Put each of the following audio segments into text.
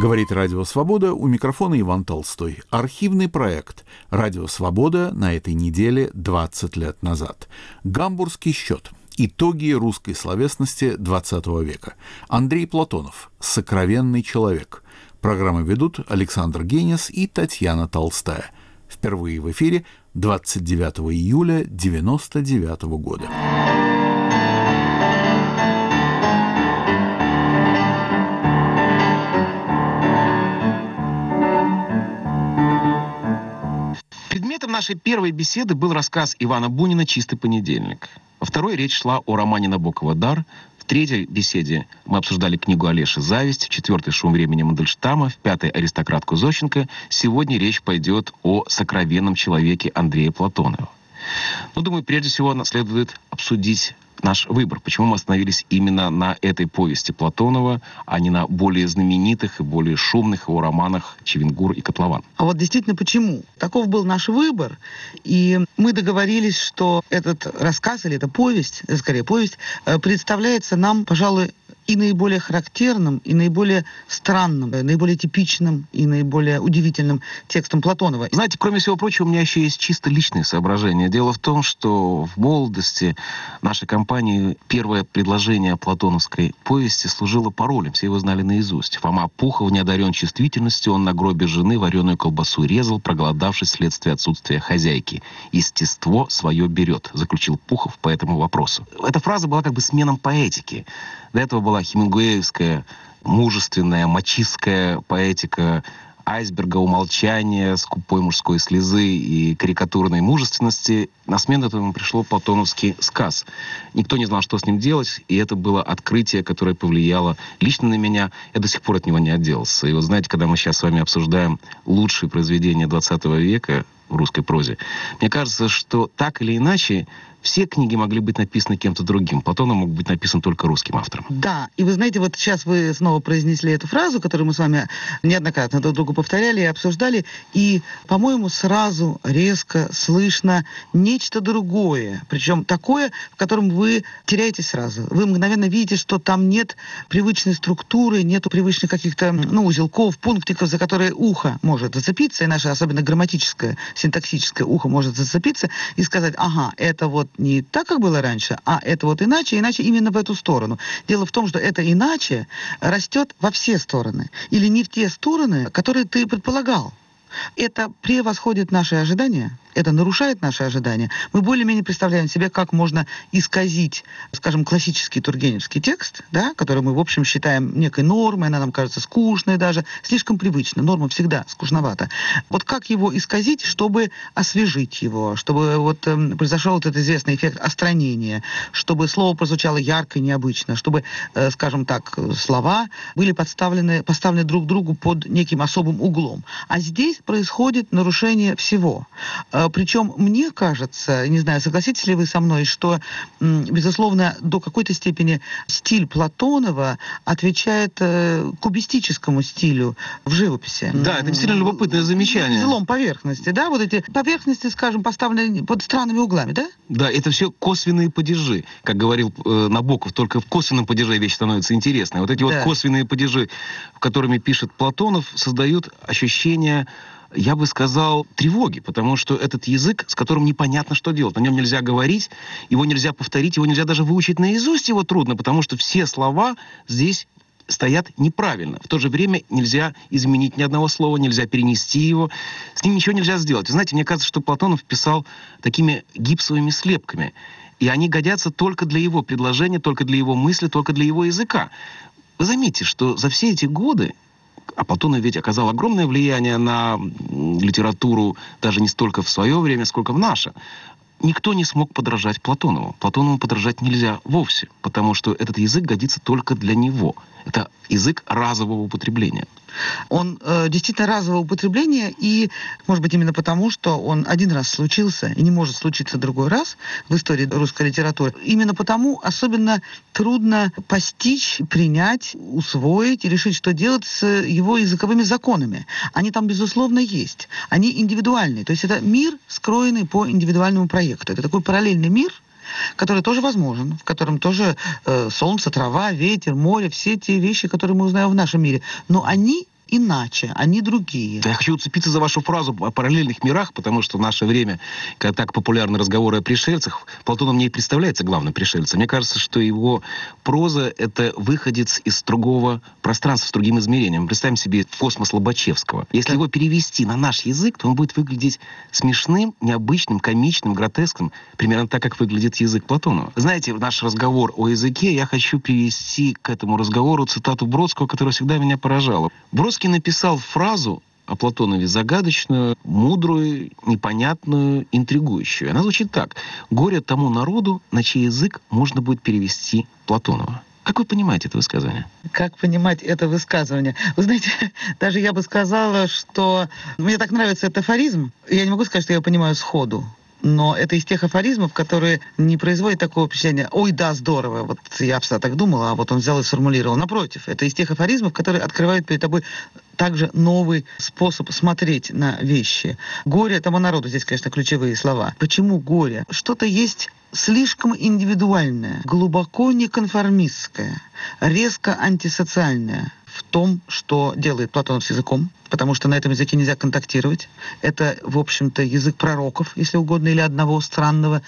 Говорит Радио Свобода, у микрофона Иван Толстой. Архивный проект «Радио Свобода» на этой неделе 20 лет назад. Гамбургский счет. Итоги русской словесности XX века. Андрей Платонов. Сокровенный человек. Программу ведут Александр Генис и Татьяна Толстая. Впервые в эфире 29 июля 1999 года. Предметом нашей первой беседы был рассказ Ивана Бунина «Чистый понедельник». Во второй речь шла о романе Набокова «Дар». В третьей беседе мы обсуждали книгу Олеши «Зависть», в четвертой «Шум времени» Мандельштама, в пятой «Аристократку» Зощенко. Сегодня речь пойдет о сокровенном человеке Андрея Платонова. Думаю, прежде всего следует обсудить наш выбор. Почему мы остановились именно на этой повести Платонова, а не на более знаменитых и более шумных его романах «Чевенгур» и «Котлован». А вот действительно почему? Таков был наш выбор, и мы договорились, что этот рассказ или эта повесть, скорее повесть, представляется нам, пожалуй, и наиболее характерным, и наиболее странным, наиболее типичным, и наиболее удивительным текстом Платонова. Знаете, кроме всего прочего, у меня еще есть чисто личные соображения. Дело в том, что в молодости нашей компании первое предложение платоновской повести служило паролем. Все его знали наизусть. Фома Пухов не одарен чувствительностью, он на гробе жены вареную колбасу резал, проголодавшись вследствие отсутствия хозяйки. «Естество свое берет», заключил Пухов по этому вопросу. Эта фраза была как бы сменом поэтики. До этого была хемингуэевская, мужественная, мачистская поэтика айсберга, умолчания, скупой мужской слезы и карикатурной мужественности. На смену этому пришло платоновский сказ. Никто не знал, что с ним делать, и это было открытие, которое повлияло лично на меня. Я до сих пор от него не отделался. И вот знаете, когда мы сейчас с вами обсуждаем лучшие произведения 20 века в русской прозе, мне кажется, что так или иначе все книги могли быть написаны кем-то другим. Платонов мог быть написан только русским автором. Да, и вы знаете, вот сейчас вы снова произнесли эту фразу, которую мы с вами неоднократно друг другу повторяли и обсуждали, и, по-моему, сразу резко слышно нечто другое, причем такое, в котором вы теряетесь сразу. Вы мгновенно видите, что там нет привычной структуры, нету привычных каких-то, узелков, пунктиков, за которые ухо может зацепиться, и наше, особенно грамматическое, синтаксическое ухо может зацепиться и сказать: ага, это вот не так, как было раньше, а это вот иначе именно в эту сторону. Дело в том, что это иначе растет во все стороны. Или не в те стороны, которые ты предполагал. Это превосходит наши ожидания, это нарушает наши ожидания. Мы более-менее представляем себе, как можно исказить, скажем, классический тургеневский текст, да, который мы, в общем, считаем некой нормой, она нам кажется скучной даже, слишком привычной. Норма всегда скучновата. Вот как его исказить, чтобы освежить его, чтобы вот произошел вот этот известный эффект остранения, чтобы слово прозвучало ярко и необычно, чтобы, скажем так, слова были поставлены друг другу под неким особым углом. А здесь происходит нарушение всего. Причем мне кажется, не знаю, согласитесь ли вы со мной, что, безусловно, до какой-то степени стиль Платонова отвечает кубистическому стилю в живописи. Да, это действительно любопытное замечание. Взлом поверхности, да? Вот эти поверхности, скажем, поставлены под странными углами, да? Да, это все косвенные падежи. Как говорил Набоков, только в косвенном падеже вещь становится интересной. Вот эти вот косвенные падежи, которыми пишет Платонов, создают ощущение, я бы сказал, тревоги, потому что этот язык, с которым непонятно, что делать. На нем нельзя говорить, его нельзя повторить, его нельзя даже выучить наизусть, его трудно, потому что все слова здесь стоят неправильно. В то же время нельзя изменить ни одного слова, нельзя перенести его, с ним ничего нельзя сделать. Вы знаете, мне кажется, что Платонов писал такими гипсовыми слепками, и они годятся только для его предложения, только для его мысли, только для его языка. Вы заметите, что за все эти годы, а Платонов ведь оказал огромное влияние на литературу даже не столько в свое время, сколько в наше, никто не смог подражать Платонову. Платонову подражать нельзя вовсе, потому что этот язык годится только для него. Это язык разового употребления. Он действительно разового употребления, и, может быть, именно потому, что он один раз случился и не может случиться другой раз в истории русской литературы. Именно потому особенно трудно постичь, принять, усвоить и решить, что делать с его языковыми законами. Они там, безусловно, есть. Они индивидуальные. То есть это мир, скроенный по индивидуальному проекту. Это такой параллельный мир, который тоже возможен, в котором тоже солнце, трава, ветер, море, все те вещи, которые мы узнаем в нашем мире. Но они иначе, они другие. Я хочу уцепиться за вашу фразу о параллельных мирах, потому что в наше время, когда так популярны разговоры о пришельцах, Платонов мне и представляется главным пришельцем. Мне кажется, что его проза — это выходец из другого пространства, с другим измерением. Представим себе космос Лобачевского. Если его перевести на наш язык, то он будет выглядеть смешным, необычным, комичным, гротескным, примерно так, как выглядит язык Платонова. Знаете, в наш разговор о языке я хочу привести к этому разговору цитату Бродского, которая всегда меня поражала. Бродский написал фразу о Платонове загадочную, мудрую, непонятную, интригующую. Она звучит так: «Горе тому народу, на чей язык можно будет перевести Платонова». Как вы понимаете это высказывание? Как понимать это высказывание? Вы знаете, даже я бы сказала, что мне так нравится этот афоризм. Я не могу сказать, что я его понимаю сходу. Но это из тех афоризмов, которые не производят такого впечатления: ой, да, здорово, вот я всегда так думала, а вот он взял и сформулировал. Напротив, это из тех афоризмов, которые открывают перед тобой также новый способ смотреть на вещи. Горе тому народу, здесь, конечно, ключевые слова. Почему горе? Что-то есть слишком индивидуальное, глубоко неконформистское, резко антисоциальное в том, что делает Платонов с языком, потому что на этом языке нельзя контактировать. Это, в общем-то, язык пророков, если угодно, или одного странного,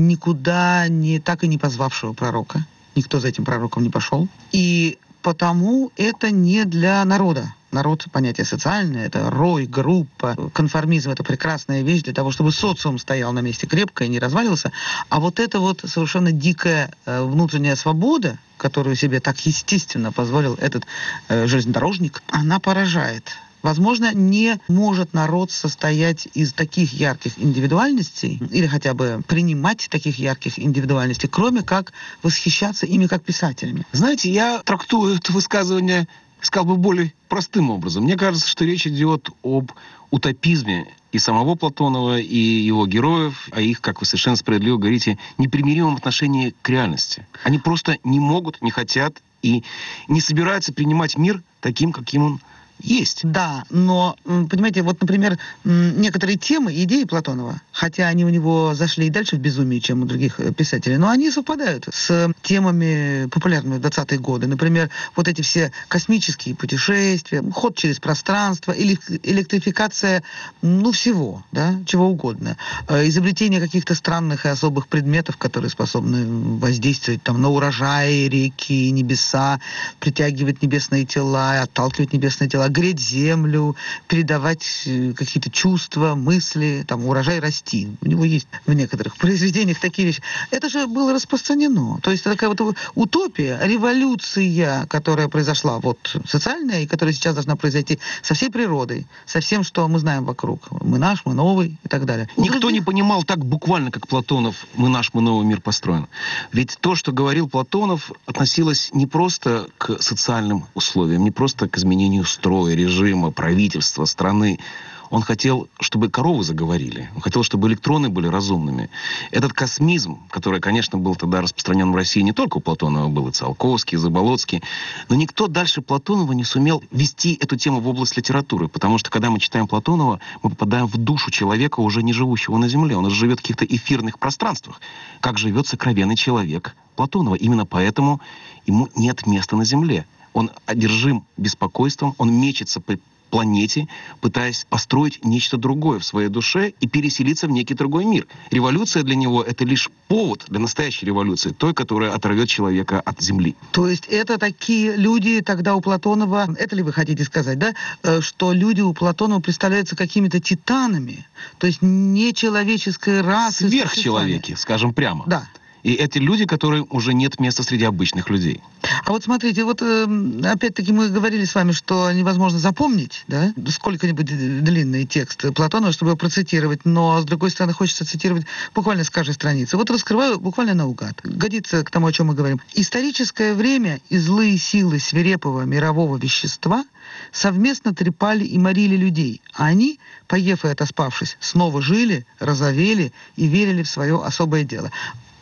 никуда не так и не позвавшего пророка. Никто за этим пророком не пошел. И потому это не для народа. Народ — понятие социальное, это рой, группа. Конформизм — это прекрасная вещь для того, чтобы социум стоял на месте крепко и не развалился. А вот эта вот совершенно дикая внутренняя свобода, которую себе так естественно позволил этот железнодорожник, она поражает. Возможно, не может народ состоять из таких ярких индивидуальностей или хотя бы принимать таких ярких индивидуальностей, кроме как восхищаться ими как писателями. Знаете, я трактую это высказывание, сказал бы, более простым образом. Мне кажется, что речь идет об утопизме и самого Платонова, и его героев, а их, как вы совершенно справедливо говорите, непримиримом отношении к реальности. Они просто не могут, не хотят и не собираются принимать мир таким, каким он есть. Да, но, понимаете, вот, например, некоторые темы, идеи Платонова, хотя они у него зашли и дальше в безумие, чем у других писателей, но они совпадают с темами популярными в 20-е годы. Например, вот эти все космические путешествия, ход через пространство, электрификация, всего, да, чего угодно. Изобретение каких-то странных и особых предметов, которые способны воздействовать там на урожаи, реки, небеса, притягивать небесные тела, отталкивать небесные тела, греть землю, передавать какие-то чувства, мысли, там, урожай расти. У него есть в некоторых произведениях такие вещи. Это же было распространено. То есть такая вот утопия, революция, которая произошла, вот социальная, и которая сейчас должна произойти со всей природой, со всем, что мы знаем вокруг. Мы наш, мы новый и так далее. Никто не понимал так буквально, как Платонов, мы наш, мы новый мир построен. Ведь то, что говорил Платонов, относилось не просто к социальным условиям, не просто к изменению строя, режима, правительства, страны. Он хотел, чтобы коровы заговорили. Он хотел, чтобы электроны были разумными. Этот космизм, который, конечно, был тогда распространен в России, не только у Платонова был, и Циолковский, и Заболоцкий, но никто дальше Платонова не сумел ввести эту тему в область литературы, потому что, когда мы читаем Платонова, мы попадаем в душу человека, уже не живущего на Земле. Он живет в каких-то эфирных пространствах, как живет сокровенный человек Платонова. Именно поэтому ему нет места на Земле. Он одержим беспокойством, он мечется по планете, пытаясь построить нечто другое в своей душе и переселиться в некий другой мир. Революция для него — это лишь повод для настоящей революции, той, которая оторвет человека от земли. То есть это такие люди тогда у Платонова, это ли вы хотите сказать, да, что люди у Платонова представляются какими-то титанами, то есть нечеловеческой расы. Сверхчеловеки, скажем прямо. Да. И эти люди, которым уже нет места среди обычных людей. А вот смотрите, вот опять-таки мы говорили с вами, что невозможно запомнить, да, сколько-нибудь длинный текст Платонова, чтобы его процитировать, но, с другой стороны, хочется цитировать буквально с каждой страницы. Вот раскрываю буквально наугад. Годится к тому, о чем мы говорим. Историческое время и злые силы свирепого мирового вещества совместно трепали и морили людей, а они, поев и отоспавшись, снова жили, розовели и верили в свое особое дело.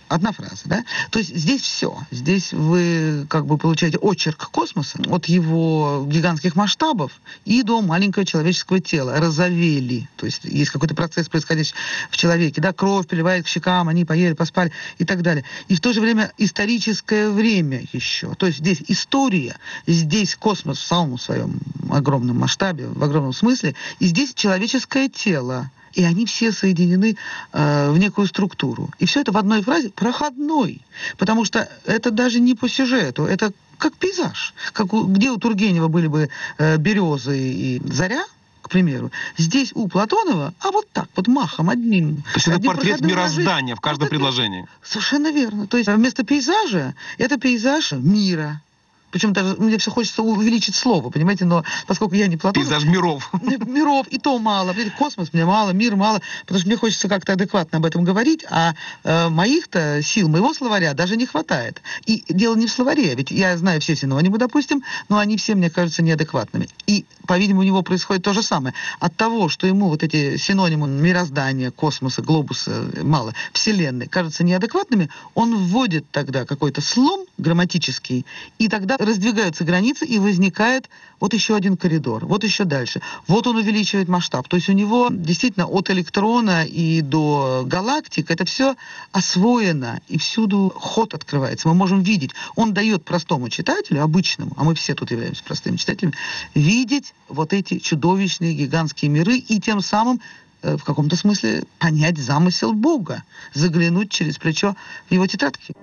Одна фраза, да? То есть здесь все. Здесь вы как бы получаете очерк космоса от его гигантских масштабов и до маленького человеческого тела. Разовели. То есть есть какой-то процесс, происходящий в человеке. Да? Кровь приливает к щекам, они поели, поспали и так далее. И в то же время историческое время еще. То есть здесь история, здесь космос в самом своем огромном масштабе, в огромном смысле, и здесь человеческое тело. И они все соединены в некую структуру. И все это в одной фразе проходной. Потому что это даже не по сюжету, это как пейзаж. Где у Тургенева были бы березы и заря, к примеру, здесь у Платонова, а вот так, вот махом одним. То есть это портрет мироздания в каждом предложении. Совершенно верно. То есть вместо пейзажа это пейзаж мира. Причем даже мне все хочется увеличить слово, понимаете, но поскольку я не Платонов... Пейзаж миров. Миров, и то мало. Космос мне мало, мир мало, потому что мне хочется как-то адекватно об этом говорить, а моих-то сил, моего словаря даже не хватает. И дело не в словаре, ведь я знаю все синонимы, допустим, но они все, мне кажутся, неадекватными. И, по-видимому, у него происходит то же самое. От того, что ему вот эти синонимы мироздания, космоса, глобуса, мало, Вселенной, кажутся неадекватными, он вводит тогда какой-то слом грамматический, и тогда раздвигаются границы, и возникает вот еще один коридор, вот еще дальше. Вот он увеличивает масштаб. То есть у него действительно от электрона и до галактик это все освоено, и всюду ход открывается. Мы можем видеть. Он дает простому читателю, обычному, а мы все тут являемся простыми читателями, видеть вот эти чудовищные гигантские миры и тем самым в каком-то смысле понять замысел Бога, заглянуть через плечо в его тетрадки.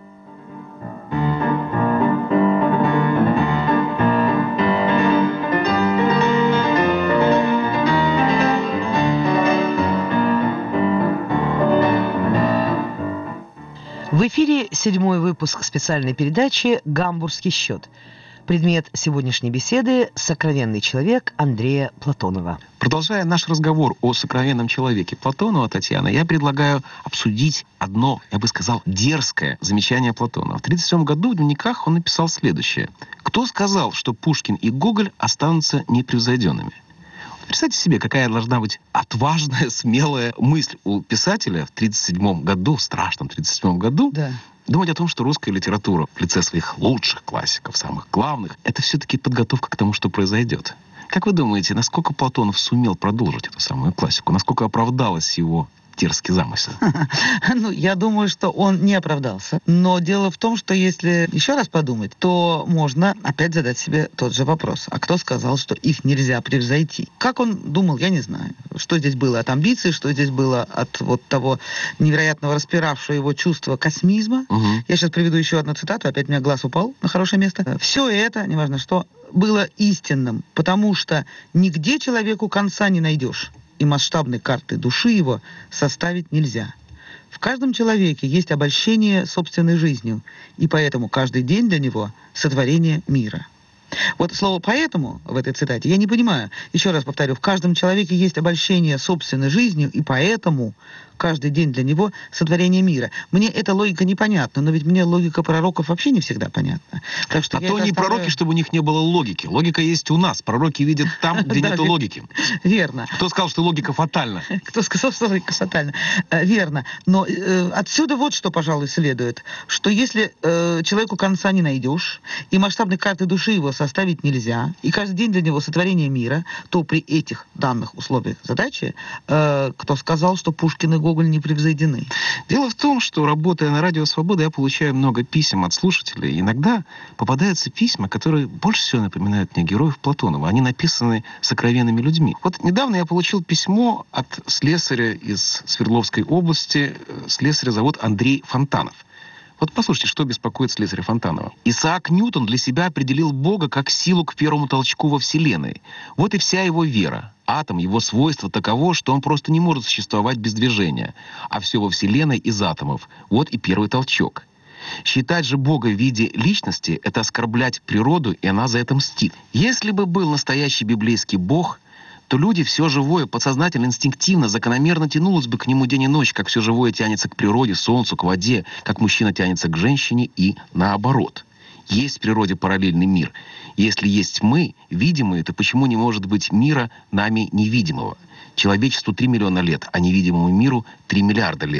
В эфире 7-й выпуск специальной передачи «Гамбургский счет». Предмет сегодняшней беседы – сокровенный человек Андрея Платонова. Продолжая наш разговор о сокровенном человеке Платонова, Татьяна, я предлагаю обсудить одно, я бы сказал, дерзкое замечание Платонова. В 1937 году в дневниках он написал следующее. «Кто сказал, что Пушкин и Гоголь останутся непревзойденными?» Представьте себе, какая должна быть отважная, смелая мысль у писателя в 1937 году, в страшном 1937 году, Да. думать о том, что русская литература в лице своих лучших классиков, самых главных, это все-таки подготовка к тому, что произойдет. Как вы думаете, насколько Платонов сумел продолжить эту самую классику? Насколько оправдалась его дерзкий замысел? Ну, я думаю, что он не оправдался. Но дело в том, что если еще раз подумать, то можно опять задать себе тот же вопрос. А кто сказал, что их нельзя превзойти? Как он думал, я не знаю. Что здесь было от амбиций, что здесь было от вот того невероятного распиравшего его чувства космизма. Я сейчас приведу еще одну цитату, опять у меня глаз упал на хорошее место. Все это, неважно что, было истинным, потому что нигде человеку конца не найдешь. И масштабной карты души его составить нельзя. В каждом человеке есть обольщение собственной жизнью, и поэтому каждый день для него сотворение мира. Вот слово «поэтому» в этой цитате я не понимаю. Еще раз повторю, в каждом человеке есть обольщение собственной жизнью, и поэтому каждый день для него сотворение мира. Мне эта логика непонятна, но ведь мне логика пророков вообще не всегда понятна. Так что то не пророки, чтобы у них не было логики. Логика есть у нас. Пророки видят там, где нет логики. Верно. Кто сказал, что логика фатальна? Кто сказал, что логика фатальна? Верно. Но отсюда вот что, пожалуй, следует. Что если человеку конца не найдешь, и масштабной карты души его составить нельзя, и каждый день для него сотворение мира, то при этих данных условиях задачи, кто сказал, что Пушкин и Гоголь не превзойдены? Дело в том, что, работая на Радио Свобода, я получаю много писем от слушателей. Иногда попадаются письма, которые больше всего напоминают мне героев Платонова. Они написаны сокровенными людьми. Вот недавно я получил письмо от слесаря из Свердловской области. Слесаря зовут Андрей Фонтанов. Вот послушайте, что беспокоит слесаря Фонтанова. Исаак Ньютон для себя определил Бога как силу к первому толчку во Вселенной. Вот и вся его вера. Атом, его свойство таково, что он просто не может существовать без движения. А все во Вселенной из атомов. Вот и первый толчок. Считать же Бога в виде личности – это оскорблять природу, и она за это мстит. Если бы был настоящий библейский Бог, то люди, все живое, подсознательно, инстинктивно, закономерно тянулось бы к нему день и ночь, как все живое тянется к природе, солнцу, к воде, как мужчина тянется к женщине и наоборот. Есть в природе параллельный мир. Если есть мы, видимые, то почему не может быть мира нами невидимого? Человечеству 3 миллиона лет, а невидимому миру 3 миллиарда лет.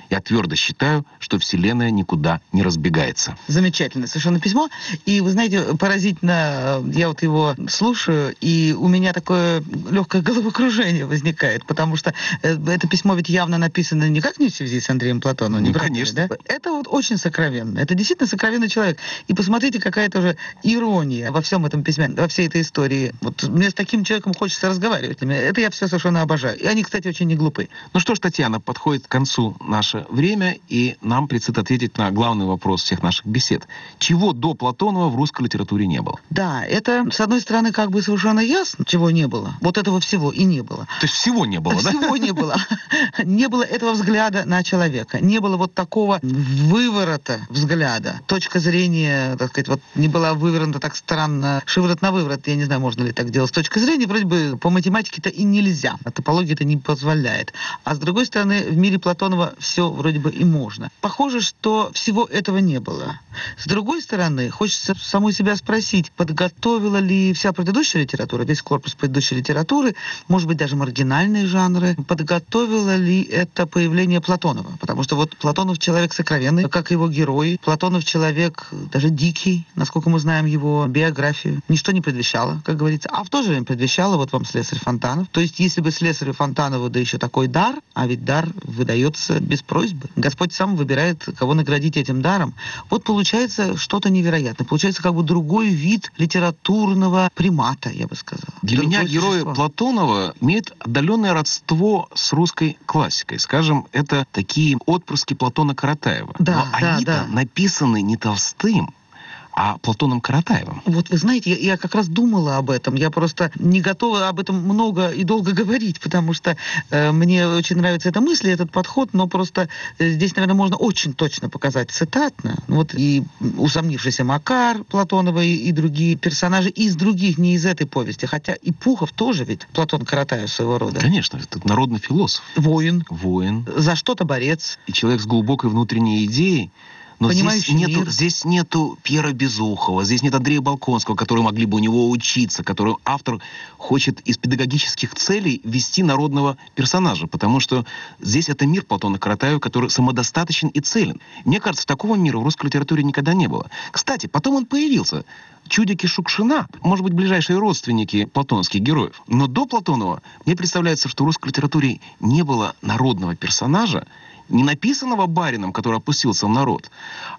Я твердо считаю, что Вселенная никуда не разбегается. Замечательное совершенно письмо. И, вы знаете, поразительно, я вот его слушаю, и у меня такое легкое головокружение возникает, потому что это письмо ведь явно написано никак не в связи с Андреем Платоновым. Ну, конечно. Да? Это вот очень сокровенно. Это действительно сокровенный человек. И посмотрите, какая-то уже ирония во всем этом письме, во всей этой истории. Вот мне с таким человеком хочется разговаривать. Это я все совершенно обожаю. И они, кстати, очень не глупы. Ну что ж, Татьяна, подходит к концу наше время, и нам предстоит ответить на главный вопрос всех наших бесед. Чего до Платонова в русской литературе не было? Да, это, с одной стороны, как бы совершенно ясно, чего не было. Вот этого всего и не было. То есть всего не было, да? Всего не было. Не было этого взгляда на человека. Не было вот такого выворота взгляда. Точка зрения, так сказать, вот не была вывернута так странно, шиворот на выворот. Я не знаю, можно ли так делать. С точки зрения, вроде бы, по математике-то и нельзя. А топология это не позволяет. А с другой стороны, в мире Платонова все вроде бы и можно. Похоже, что всего этого не было. С другой стороны, хочется саму себя спросить, подготовила ли вся предыдущая литература, весь корпус предыдущей литературы, может быть, даже маргинальные жанры, подготовила ли это появление Платонова? Потому что вот Платонов человек сокровенный, как и его герой. Платонов человек даже дикий, насколько мы знаем его биографию. Ничто не предвещало, как говорится. А в то же время предвещало, вот вам слесарь Фонтанов. То есть, если бы слесарю Фонтанову, да еще такой дар, а ведь дар выдается без просьбы. Господь сам выбирает, кого наградить этим даром. Вот получается что-то невероятное. Получается как бы другой вид литературного примата, я бы сказала. Для меня герои существо. Платонова имеют отдаленное родство с русской классикой. Скажем, это такие отпрыски Платона Каратаева. Да, но они-то написаны не Толстым, а Платоном Каратаевым. Вот вы знаете, я как раз думала об этом. Я просто не готова об этом много и долго говорить, потому что мне очень нравится эта мысль, этот подход, но просто здесь, наверное, можно очень точно показать цитатно. Вот и усомнившийся Макар Платонова и другие персонажи из других, не из этой повести. Хотя и Пухов тоже ведь Платон Каратаев своего рода. Конечно, это народный философ. Воин. За что-то борец. И человек с глубокой внутренней идеей. Но здесь нету Пьера Безухова, здесь нет Андрея Болконского, которые могли бы у него учиться, который автор хочет из педагогических целей ввести народного персонажа, потому что здесь это мир Платона Каратаева, который самодостаточен и целен. Мне кажется, такого мира в русской литературе никогда не было. Кстати, потом он появился. Чудики Шукшина, может быть, ближайшие родственники платоновских героев. Но до Платонова мне представляется, что в русской литературе не было народного персонажа, не написанного барином, который опустился в народ,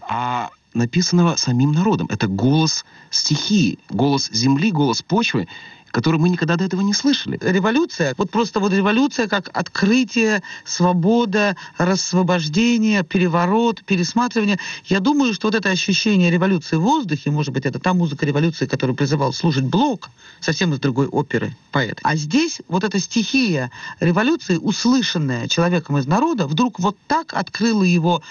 а написанного самим народом. Это голос стихии, голос земли, голос почвы, который мы никогда до этого не слышали. Революция, вот просто вот революция как открытие, свобода, рассвобождение, переворот, пересматривание. Я думаю, что вот это ощущение революции в воздухе, может быть, это та музыка революции, которую призывал слушать Блок, совсем из другой оперы поэт. А здесь вот эта стихия революции, услышанная человеком из народа, вдруг вот так открыла его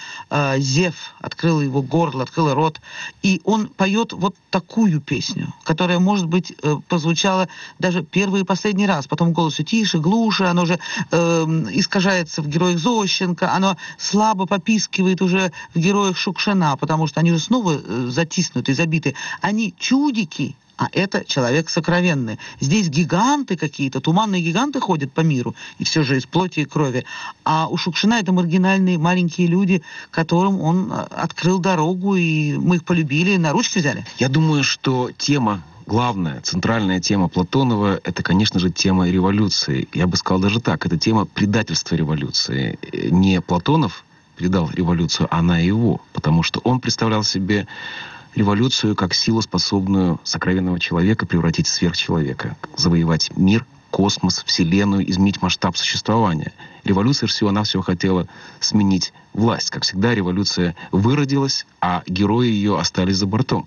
зев, открыла его горло, открыла рот, и он поет вот такую песню, которая, может быть, прозвучала даже первый и последний раз. Потом голос все тише, глуше, оно уже искажается в героях Зощенко, оно слабо попискивает уже в героях Шукшина, потому что они же снова затиснуты, забиты. Они чудики, а это человек сокровенный. Здесь гиганты какие-то, туманные гиганты ходят по миру, и все же из плоти и крови. А у Шукшина это маргинальные маленькие люди, которым он открыл дорогу, и мы их полюбили, на ручки взяли. Я думаю, что тема, главная, центральная тема Платонова — это, конечно же, тема революции. Я бы сказал даже так, это тема предательства революции. Не Платонов предал революцию, а она его, потому что он представлял себе революцию как силу, способную сокровенного человека превратить в сверхчеловека, завоевать мир, космос, Вселенную, изменить масштаб существования. Революция всего-навсего хотела сменить власть. Как всегда, революция выродилась, а герои ее остались за бортом.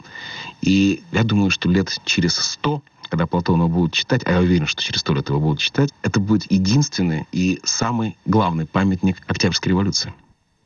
И я думаю, что лет через 100, когда Платонова будут читать, а я уверен, что через 100 лет его будут читать, это будет единственный и самый главный памятник Октябрьской революции.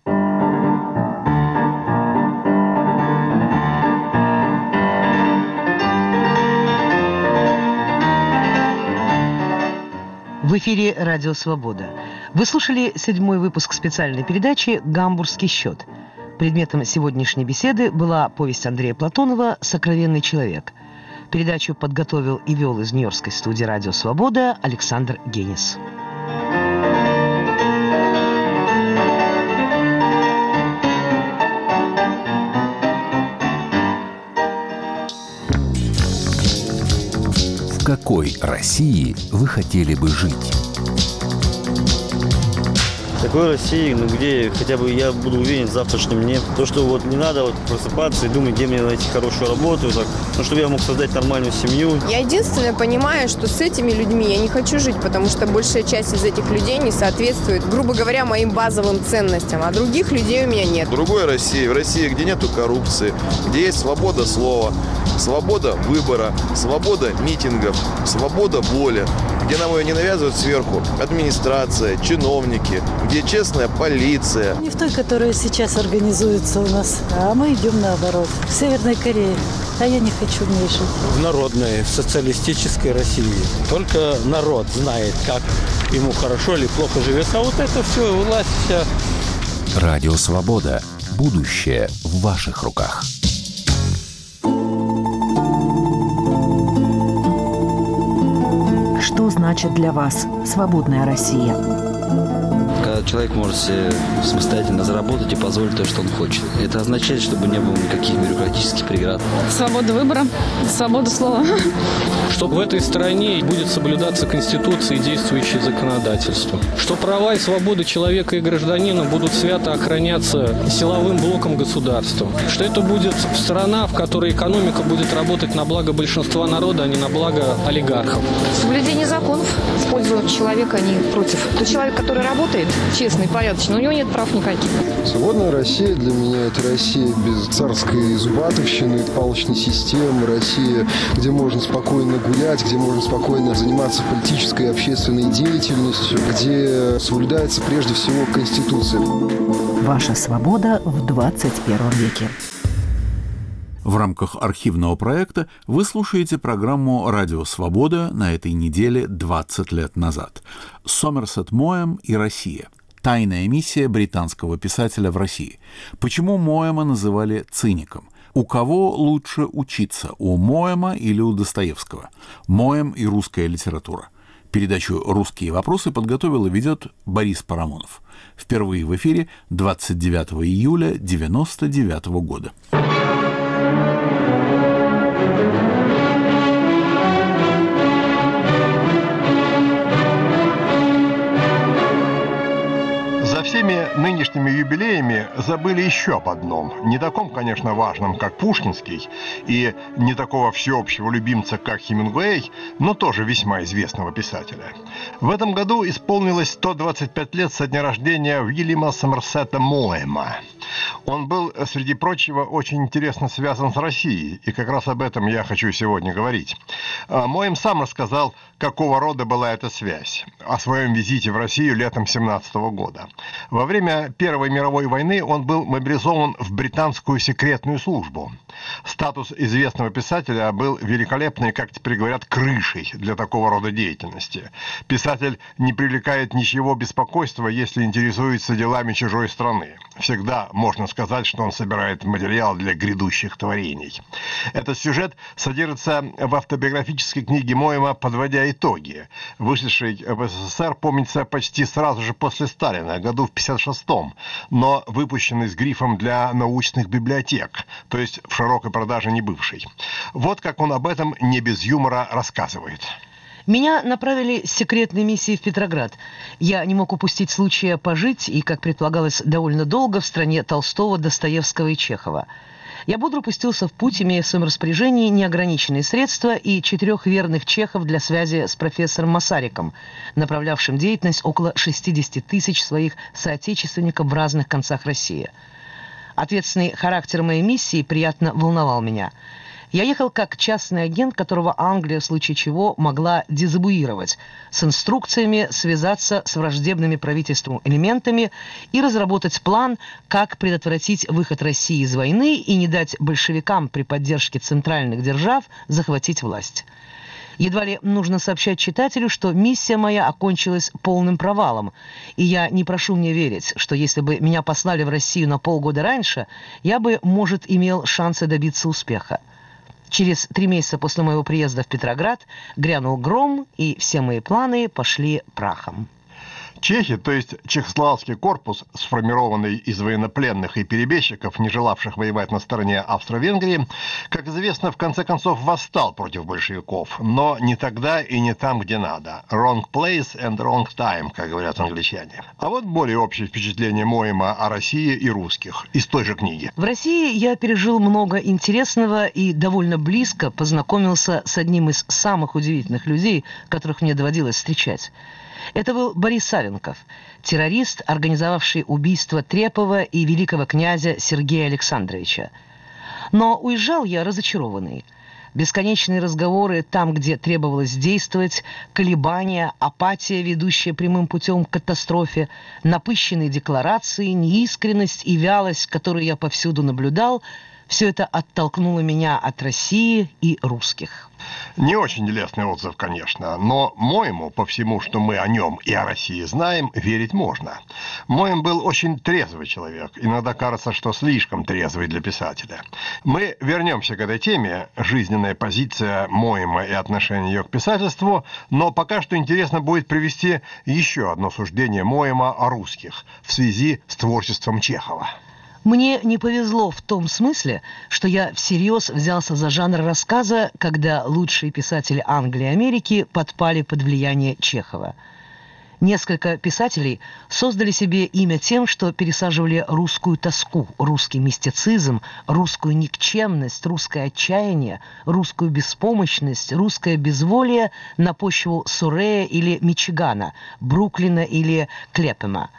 В эфире «Радио Свобода». Вы слушали 7-й выпуск специальной передачи «Гамбургский счет». Предметом сегодняшней беседы была повесть Андрея Платонова «Сокровенный человек». Передачу подготовил и вел из нью-йоркской студии «Радио Свобода» Александр Генис. какой России вы хотели бы жить? Такой России, где хотя бы я буду уверен в завтрашнем дне. То, что не надо просыпаться и думать, где мне найти хорошую работу, чтобы я мог создать нормальную семью. Я единственное понимаю, что с этими людьми я не хочу жить, потому что большая часть из этих людей не соответствует, грубо говоря, моим базовым ценностям, а других людей у меня нет. Другой России, в России, где нету коррупции, где есть свобода слова, свобода выбора, свобода митингов, свобода воли, где нам ее не навязывают сверху администрация, чиновники, где честная полиция. Не в той, которая сейчас организуется у нас, а мы идем наоборот, к Северной Корее. А я не хочу в ней жить. В народной, социалистической России. Только народ знает, как ему хорошо или плохо живется. А вот это все, власть вся. Радио «Свобода». Будущее в ваших руках. Что значит для вас свободная Россия? Когда человек может себе самостоятельно заработать и позволить то, что он хочет. Это означает, чтобы не было никаких бюрократических преград. Свобода выбора, свобода слова. Что в этой стране будет соблюдаться Конституция и действующее законодательство. Что права и свободы человека и гражданина будут свято охраняться силовым блоком государства. Что это будет страна, в которой экономика будет работать на благо большинства народа, а не на благо олигархов. Соблюдение законов в пользу человека, а не против. Тот человек, который работает, честный, порядочный, у него нет прав никаких. Свободная Россия для меня – это Россия без царской зубатовщины, палочной системы, Россия, где можно спокойно гулять, где можно спокойно заниматься политической и общественной деятельностью, где соблюдается прежде всего Конституция. Ваша свобода в 21 веке. В рамках архивного проекта вы слушаете программу «Радио Свобода» на этой неделе 20 лет назад. Сомерсет Моэм и Россия. Тайная миссия британского писателя в России. Почему Моэма называли циником? У кого лучше учиться, у Моэма или у Достоевского? Моэм и русская литература. Передачу «Русские вопросы» подготовил и ведет Борис Парамонов. Впервые в эфире 29 июля 1999 года. За всеми нынешними юбилеями забыли еще об одном. Не таком, конечно, важном, как Пушкинский, и не такого всеобщего любимца, как Хемингуэй, но тоже весьма известного писателя. В этом году исполнилось 125 лет со дня рождения Уильяма Сомерсета Моэма. Он был, среди прочего, очень интересно связан с Россией, и как раз об этом я хочу сегодня говорить. Моэм сам рассказал, какого рода была эта связь, о своем визите в Россию летом 1917 года. Во время Первой мировой войны он был мобилизован в британскую секретную службу. Статус известного писателя был великолепной, как теперь говорят, крышей для такого рода деятельности. Писатель не привлекает ничего беспокойства, если интересуется делами чужой страны. Всегда можно сказать, что он собирает материал для грядущих творений. Этот сюжет содержится в автобиографической книге Моэма «Подводя итоги», вышедшей в СССР, помнится, почти сразу же после Сталина, году в 1956-м, но выпущенный с грифом «для научных библиотек», то есть в широкой продаже не бывший. Вот как он об этом не без юмора рассказывает. Меня направили с секретной миссией в Петроград. Я не мог упустить случая пожить и, как предполагалось, довольно долго в стране Толстого, Достоевского и Чехова. Я бодро пустился в путь, имея в своем распоряжении неограниченные средства и 4 верных чехов для связи с профессором Масариком, направлявшим деятельность около 60 тысяч своих соотечественников в разных концах России. Ответственный характер моей миссии приятно волновал меня. Я ехал как частный агент, которого Англия в случае чего могла дезавуировать, с инструкциями связаться с враждебными правительству элементами и разработать план, как предотвратить выход России из войны и не дать большевикам при поддержке центральных держав захватить власть. Едва ли нужно сообщать читателю, что миссия моя окончилась полным провалом, и я не прошу мне верить, что если бы меня послали в Россию на полгода раньше, я бы, может, имел шансы добиться успеха. Через 3 месяца после моего приезда в Петроград грянул гром, и все мои планы пошли прахом. Чехи, то есть чехословацкий корпус, сформированный из военнопленных и перебежчиков, не желавших воевать на стороне Австро-Венгрии, как известно, в конце концов восстал против большевиков, но не тогда и не там, где надо. Wrong place and wrong time, как говорят англичане. А вот более общее впечатление Моэма о России и русских из той же книги. В России я пережил много интересного и довольно близко познакомился с одним из самых удивительных людей, которых мне доводилось встречать. Это был Борис Савенков, террорист, организовавший убийство Трепова и великого князя Сергея Александровича. Но уезжал я разочарованный. Бесконечные разговоры там, где требовалось действовать, колебания, апатия, ведущая прямым путем к катастрофе, напыщенные декларации, неискренность и вялость, которую я повсюду наблюдал, все это оттолкнуло меня от России и русских. Не очень лестный отзыв, конечно, но Моему, по всему, что мы о нем и о России знаем, верить можно. Моем был очень трезвый человек, иногда кажется, что слишком трезвый для писателя. Мы вернемся к этой теме, жизненная позиция Моема и отношение ее к писательству, но пока что интересно будет привести еще одно суждение Моема о русских в связи с творчеством Чехова. Мне не повезло в том смысле, что я всерьез взялся за жанр рассказа, когда лучшие писатели Англии и Америки подпали под влияние Чехова. Несколько писателей создали себе имя тем, что пересаживали русскую тоску, русский мистицизм, русскую никчемность, русское отчаяние, русскую беспомощность, русское безволие на почву Суррея или Мичигана, Бруклина или Клепема.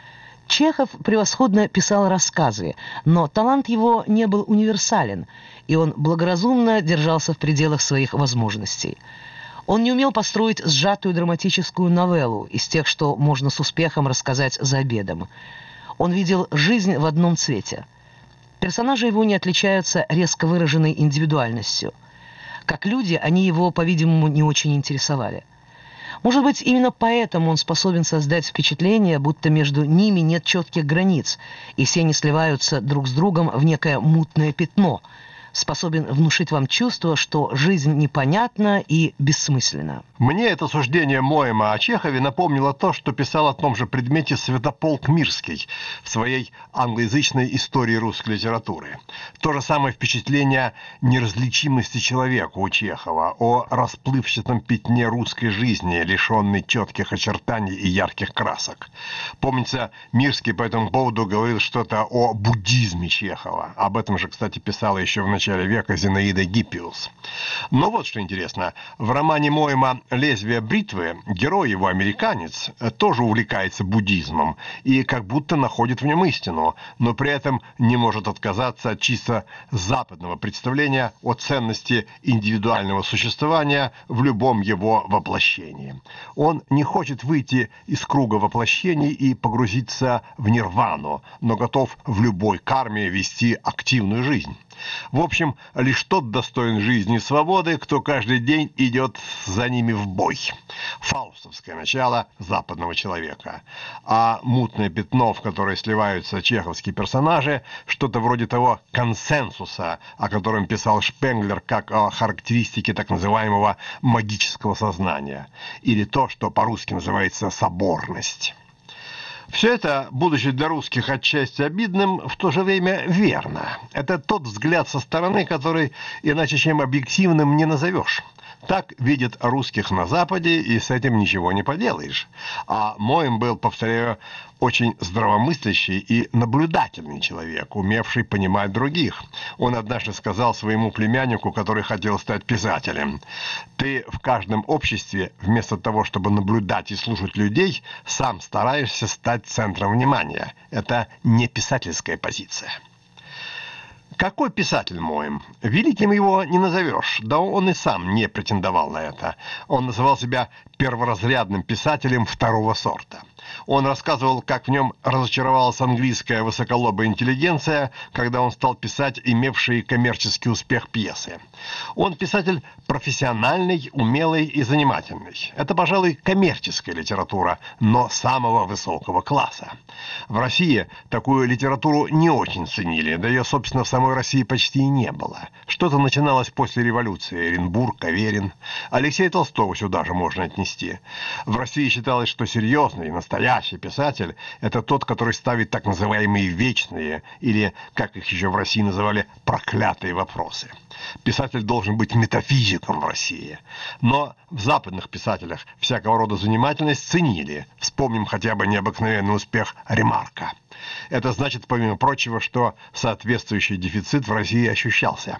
Чехов превосходно писал рассказы, но талант его не был универсален, и он благоразумно держался в пределах своих возможностей. Он не умел построить сжатую драматическую новеллу из тех, что можно с успехом рассказать за обедом. Он видел жизнь в одном цвете. Персонажи его не отличаются резко выраженной индивидуальностью. Как люди, они его, по-видимому, не очень интересовали. Может быть, именно поэтому он способен создать впечатление, будто между ними нет четких границ, и все они сливаются друг с другом в некое мутное пятно, способен внушить вам чувство, что жизнь непонятна и бессмысленна. Мне это суждение Моэма о Чехове напомнило то, что писал о том же предмете Святополк Мирский в своей англоязычной истории русской литературы. То же самое впечатление неразличимости человека у Чехова, о расплывчатом пятне русской жизни, лишенной четких очертаний и ярких красок. Помнится, Мирский по этому поводу говорил что-то о буддизме Чехова. Об этом же, кстати, писала еще в начале века Зинаида Гиппиус. Но вот что интересно. В романе Моэма «Лезвие бритвы» герой его, американец, тоже увлекается буддизмом и как будто находит в нем истину, но при этом не может отказаться от чисто западного представления о ценности индивидуального существования в любом его воплощении. Он не хочет выйти из круга воплощений и погрузиться в нирвану, но готов в любой карме вести активную жизнь. В общем, лишь тот достоин жизни и свободы, кто каждый день идет за ними в бой. Фаустовское начало западного человека. А мутное пятно, в которое сливаются чеховские персонажи, что-то вроде того консенсуса, о котором писал Шпенглер как о характеристике так называемого магического сознания. Или то, что по-русски называется соборность. Все это, будучи для русских отчасти обидным, в то же время верно. Это тот взгляд со стороны, который иначе чем объективным не назовешь. Так видят русских на Западе, и с этим ничего не поделаешь. А Моэм был, повторяю, очень здравомыслящий и наблюдательный человек, умевший понимать других. Он однажды сказал своему племяннику, который хотел стать писателем: «Ты в каждом обществе, вместо того, чтобы наблюдать и слушать людей, сам стараешься стать центром внимания. Это не писательская позиция». Какой писатель Моэм? Великим его не назовешь, да он и сам не претендовал на это. Он называл себя перворазрядным писателем второго сорта. Он рассказывал, как в нем разочаровалась английская высоколобая интеллигенция, когда он стал писать имевшие коммерческий успех пьесы. Он писатель профессиональный, умелый и занимательный. Это, пожалуй, коммерческая литература, но самого высокого класса. В России такую литературу не очень ценили, да ее, собственно, в самой России почти и не было. Что-то начиналось после революции. Оренбург, Каверин. Алексея Толстого сюда же можно отнести. В России считалось, что серьезный, настоящий Настоящий писатель – это тот, который ставит так называемые вечные, или, как их еще в России называли, проклятые вопросы. Писатель должен быть метафизиком в России. Но в западных писателях всякого рода занимательность ценили. Вспомним хотя бы необыкновенный успех Ремарка. Это значит, помимо прочего, что соответствующий дефицит в России ощущался.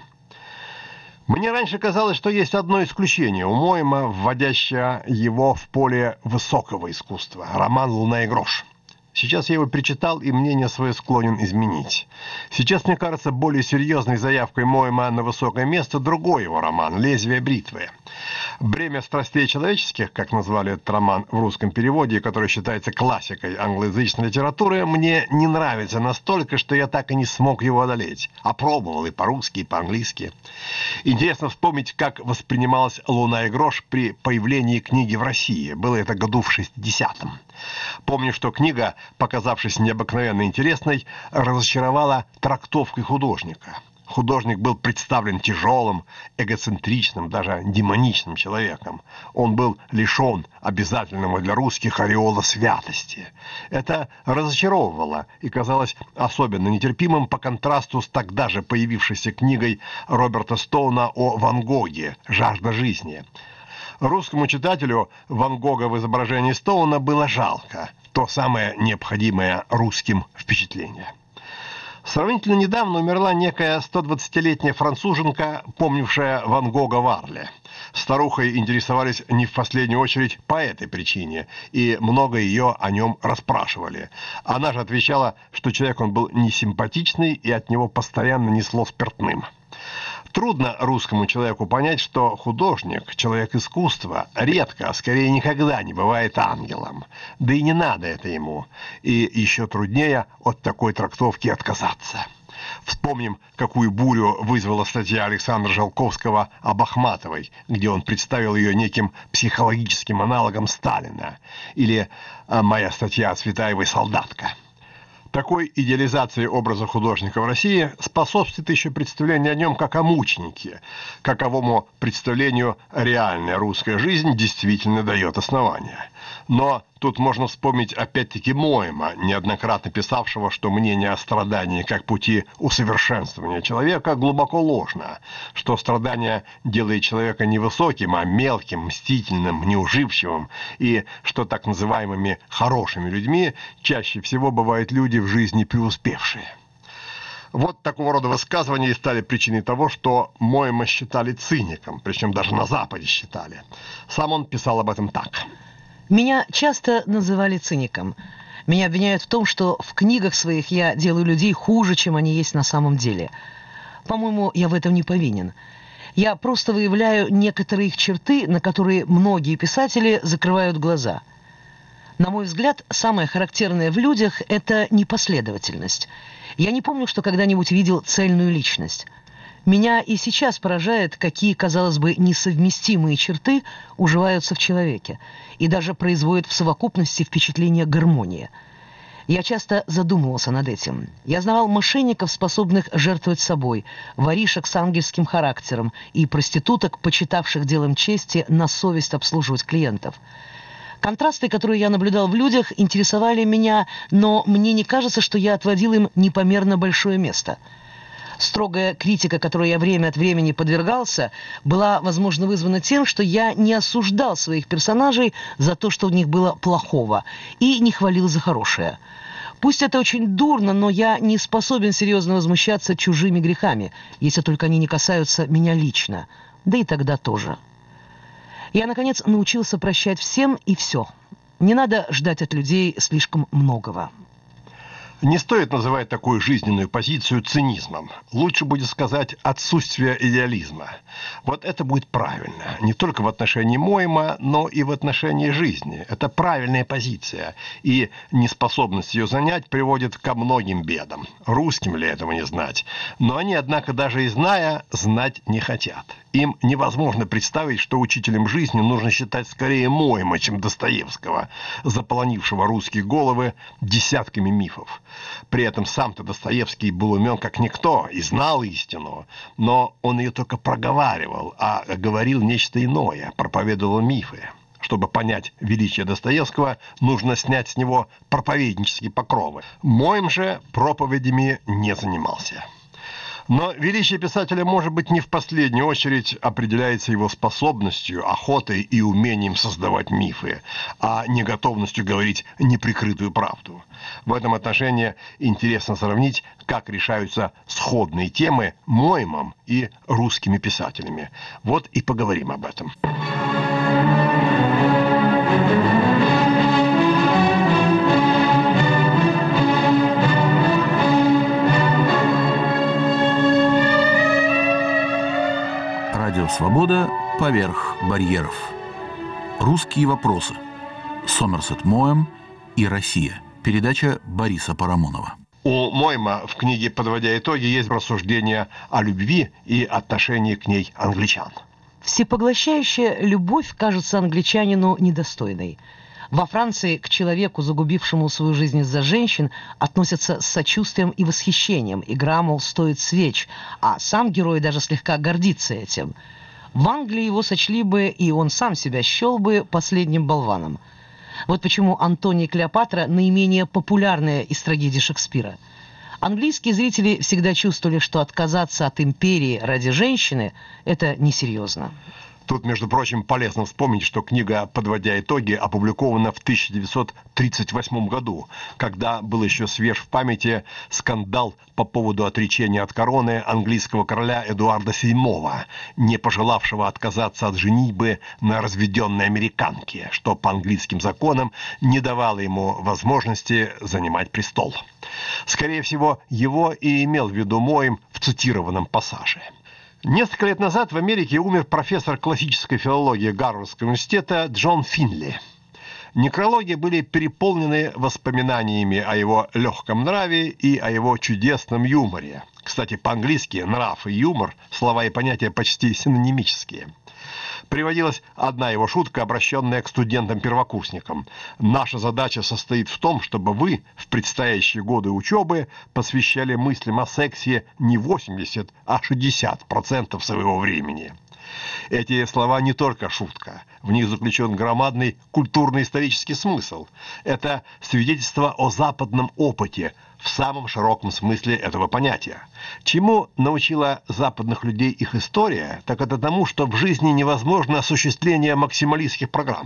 Мне раньше казалось, что есть одно исключение у Мойма, вводящее его в поле высокого искусства – роман «Луна и грош». Сейчас я его перечитал и мнение свое склонен изменить. Сейчас, мне кажется, более серьезной заявкой Мойма на высокое место другой его роман «Лезвие бритвы». «Бремя страстей человеческих», как назвали этот роман в русском переводе, который считается классикой англоязычной литературы, мне не нравится настолько, что я так и не смог его одолеть. А пробовал и по-русски, и по-английски. Интересно вспомнить, как воспринималась «Луна и грош» при появлении книги в России. Было это году в 60-м. Помню, что книга, показавшись необыкновенно интересной, разочаровала трактовкой художника. Художник был представлен тяжелым, эгоцентричным, даже демоничным человеком. Он был лишен обязательного для русских ореола святости. Это разочаровывало и казалось особенно нетерпимым по контрасту с тогда же появившейся книгой Роберта Стоуна о Ван Гоге «Жажда жизни». Русскому читателю Ван Гога в изображении Стоуна было жалко. То самое необходимое русским впечатление. Сравнительно недавно умерла некая 120-летняя француженка, помнившая Ван Гога в Арле. Старухой интересовались не в последнюю очередь по этой причине, и много ее о нем расспрашивали. Она же отвечала, что человек он был несимпатичный, и от него постоянно несло спиртным. Трудно русскому человеку понять, что художник, человек искусства, редко, а скорее никогда не бывает ангелом. Да и не надо это ему. И еще труднее от такой трактовки отказаться. Вспомним, какую бурю вызвала статья Александра Жалковского об Ахматовой, где он представил ее неким психологическим аналогом Сталина. Или моя статья о Цветаевой «Солдатка». Такой идеализации образа художника в России способствует еще представление о нем как о мученике. Каковому представлению реальная русская жизнь действительно дает основания. Но тут можно вспомнить опять-таки Мойма, неоднократно писавшего, что мнение о страдании как пути усовершенствования человека глубоко ложно, что страдание делает человека не высоким, а мелким, мстительным, неуживчивым, и что так называемыми «хорошими людьми» чаще всего бывают люди в жизни преуспевшие. Вот такого рода высказывания стали причиной того, что Мойма считали циником, причем даже на Западе считали. Сам он писал об этом так. Меня часто называли циником. Меня обвиняют в том, что в книгах своих я делаю людей хуже, чем они есть на самом деле. По-моему, я в этом не повинен. Я просто выявляю некоторые их черты, на которые многие писатели закрывают глаза. На мой взгляд, самое характерное в людях – это непоследовательность. Я не помню, что когда-нибудь видел цельную личность. Меня и сейчас поражает, какие, казалось бы, несовместимые черты уживаются в человеке и даже производят в совокупности впечатление гармонии. Я часто задумывался над этим. Я знавал мошенников, способных жертвовать собой, воришек с ангельским характером и проституток, почитавших делом чести на совесть обслуживать клиентов. Контрасты, которые я наблюдал в людях, интересовали меня, но мне не кажется, что я отводил им непомерно большое место. Строгая критика, которой я время от времени подвергался, была, возможно, вызвана тем, что я не осуждал своих персонажей за то, что в них было плохого, и не хвалил за хорошее. Пусть это очень дурно, но я не способен серьезно возмущаться чужими грехами, если только они не касаются меня лично, да и тогда тоже. Я, наконец, научился прощать всем и все. Не надо ждать от людей слишком многого. Не стоит называть такую жизненную позицию цинизмом. Лучше будет сказать отсутствие идеализма. Вот это будет правильно. Не только в отношении Мойма, но и в отношении жизни. Это правильная позиция. И неспособность ее занять приводит ко многим бедам. Русским ли этого не знать? Но они, однако, даже и зная, знать не хотят. Им невозможно представить, что учителем жизни нужно считать скорее Мойма, чем Достоевского, заполонившего русские головы десятками мифов. При этом сам-то Достоевский был умен как никто и знал истину, но он ее только проговаривал, а говорил нечто иное, проповедовал мифы. Чтобы понять величие Достоевского, нужно снять с него проповеднические покровы. Моем же проповедями не занимался. Но величие писателя, может быть, не в последнюю очередь определяется его способностью, охотой и умением создавать мифы, а не готовностью говорить неприкрытую правду. В этом отношении интересно сравнить, как решаются сходные темы Моемом и русскими писателями. Вот и поговорим об этом. Радио «Свобода» поверх барьеров. Русские вопросы. Сомерсет Моэм и Россия. Передача Бориса Парамонова. У Моэма в книге «Подводя итоги» есть рассуждения о любви и отношении к ней англичан. Всепоглощающая любовь кажется англичанину недостойной. Во Франции к человеку, загубившему свою жизнь из-за женщин, относятся с сочувствием и восхищением. Игра, мол, стоит свеч, а сам герой даже слегка гордится этим. В Англии его сочли бы, и он сам себя счел бы, последним болваном. Вот почему Антоний и Клеопатра наименее популярная из трагедий Шекспира. Английские зрители всегда чувствовали, что отказаться от империи ради женщины – это несерьезно. Тут, между прочим, полезно вспомнить, что книга «Подводя итоги» опубликована в 1938 году, когда был еще свеж в памяти скандал по поводу отречения от короны английского короля Эдуарда VII, не пожелавшего отказаться от женитьбы на разведенной американке, что по английским законам не давало ему возможности занимать престол. Скорее всего, его и имел в виду Моэм в цитированном пассаже. Несколько лет назад в Америке умер профессор классической филологии Гарвардского университета Джон Финли. Некрологи были переполнены воспоминаниями о его легком нраве и о его чудесном юморе. Кстати, по-английски «нрав» и «юмор» – слова и понятия почти синонимические. Приводилась одна его шутка, обращенная к студентам-первокурсникам. «Наша задача состоит в том, чтобы вы в предстоящие годы учебы посвящали мыслям о сексе не 80, а 60% своего времени». Эти слова не только шутка. В них заключен громадный культурно-исторический смысл. Это свидетельство о западном опыте в самом широком смысле этого понятия. Чему научила западных людей их история, так это тому, что в жизни невозможно осуществление максималистских программ.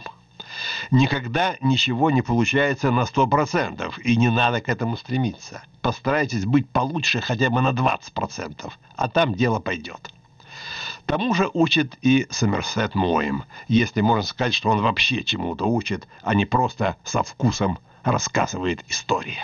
Никогда ничего не получается на 100%, и не надо к этому стремиться. Постарайтесь быть получше хотя бы на 20%, а там дело пойдет. Тому же учит и Сомерсет Моэм, если можно сказать, что он вообще чему-то учит, а не просто со вкусом рассказывает истории.